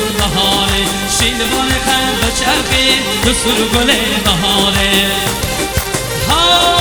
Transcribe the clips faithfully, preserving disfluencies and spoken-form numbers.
بهاره شیلوان خند و چرخی دو سر گل بهاره ها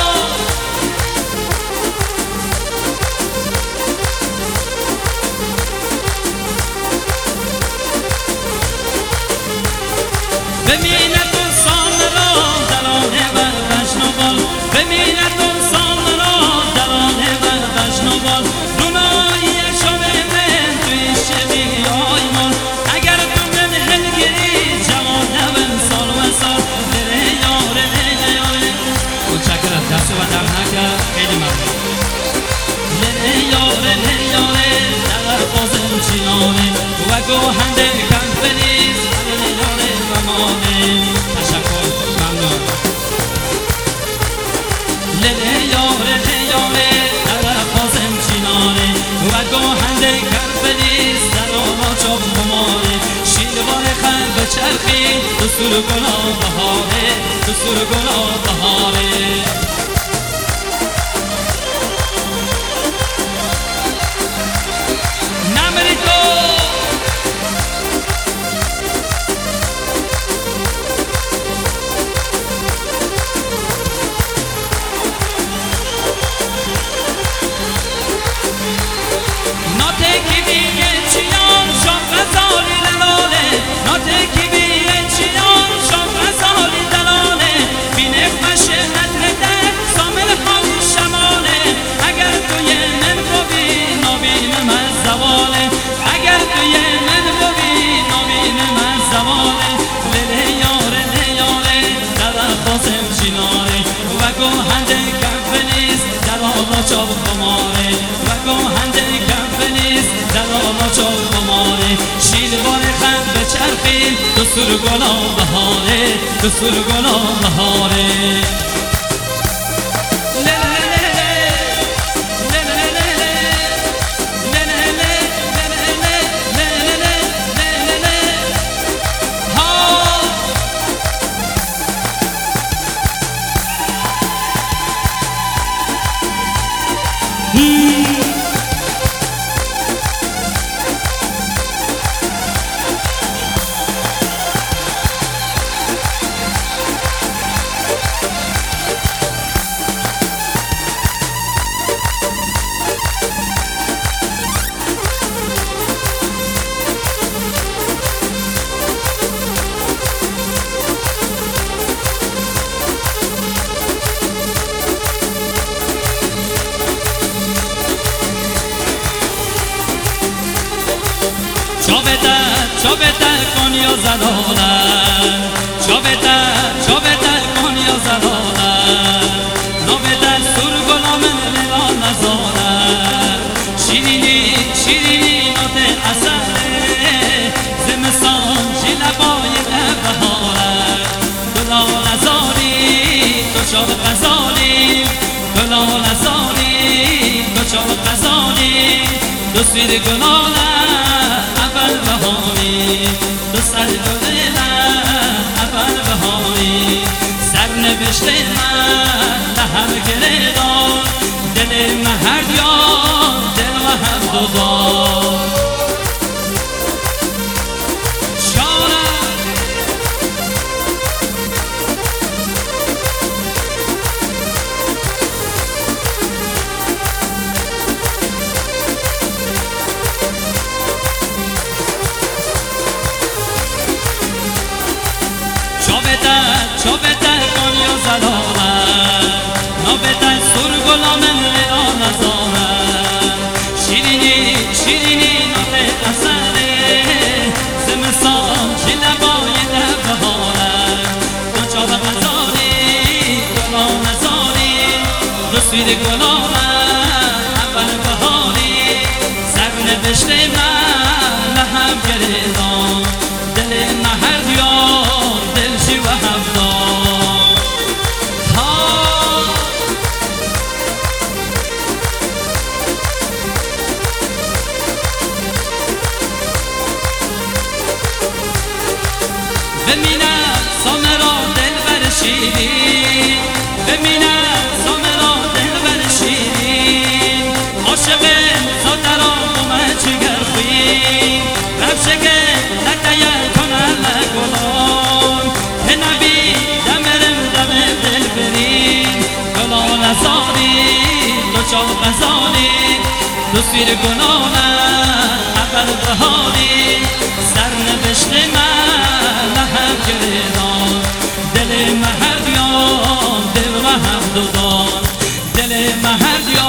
ببینتون سامرا درانه و بشنوال ببینتون سامرا درانه و بشنوال رونایی شما من توی شبی آیمان اگر تو من هلگیری جوان نبن سال و سال بره یاره بره یاره متشکرم دست و در نکرد خیلی ممنون بره یاره بره یاره در بازم چینانه و گوهنده کم بریز بره یاره و مانه تشکر ممنون لره یاره لره یاره در بازم چینانه و گوهنده کم بریز در آما چوب ممانه شیلوان خند به چرخی دو سر گلا بهاره دو سر گلا بهاره چوب خماره و گوهنده کمپنیز در آلا چوب خماره شیلوان خند به چرخی دو سر گلا بهاره دو سر گلا بهاره چو بهتر کن یا زلالت چو بهتر چو بهتر کن یا زلالت نو بهتر سر گلام لیلا نزالت شیرینی شیرینی نوت اثره زمستان چی لبای بهارت دلا نزاری تو چاب غزالی دلا نزاری تو چاب غزالی دو سیر گلالت اول بهاری دو سر گلالت اول بهاری سر نوشته من لحم گردان دل مهر یار دل مهر دوبار چو بهتر کن یا زلالت نو بهتر سر گلام لیلا نزالت شیرینی شیرینی نوت اثره زمستان چی لبای در بهارت تو چاب غزالی گلا نزاری دو سیر گلالت اول بهاری سر نوشته من لحم گردان دل مهر یار دل چی و هفتاد ببینم سامرا دل بر شیرین ببینم سامرا دل بر شیرین عاشق زادرا اومد جگر خوین رفشه که نتای پیر گناهم اول بهاری سرنوشت من لحب گردان دل مهریان دل و هم دودان دل مهریان